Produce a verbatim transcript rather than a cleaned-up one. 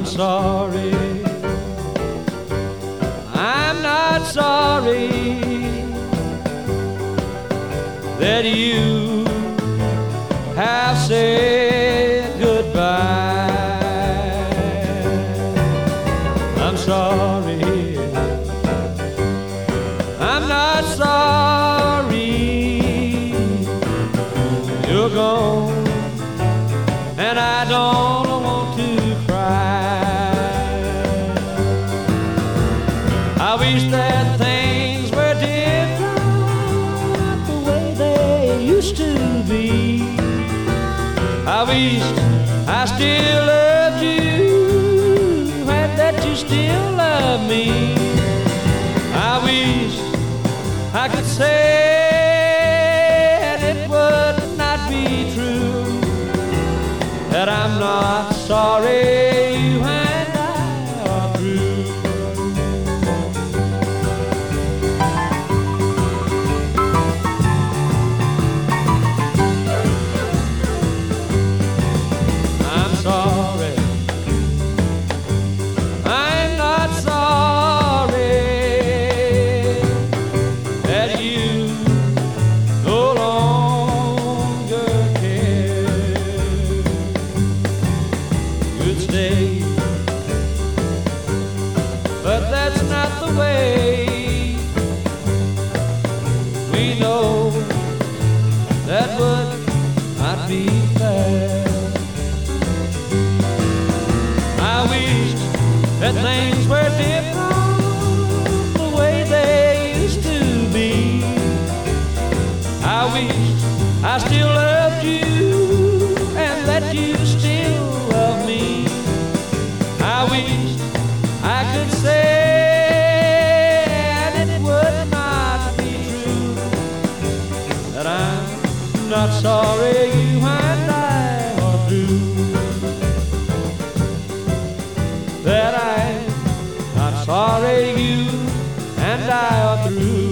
I'm sorry. I'm not sorry that you have said goodbye. I'm sorry. I'm not sorry you're gone, and I don't want to cry. I wish that things were different the way they used to be. I wish I still loved you and that you still love me. I wish I could say it would not be true, that I'm not sorry you and I are through. I'm sorry. I'm not sorry that you no longer care. You'd stay, but that's not the way. We know that would not be fair. I wish that things were different the way they used to be. I wish I still loved you and that you still love me. I wish I could say and it would not be true, that I'm not sorry you and I are through, that I'm not sorry you and I are through.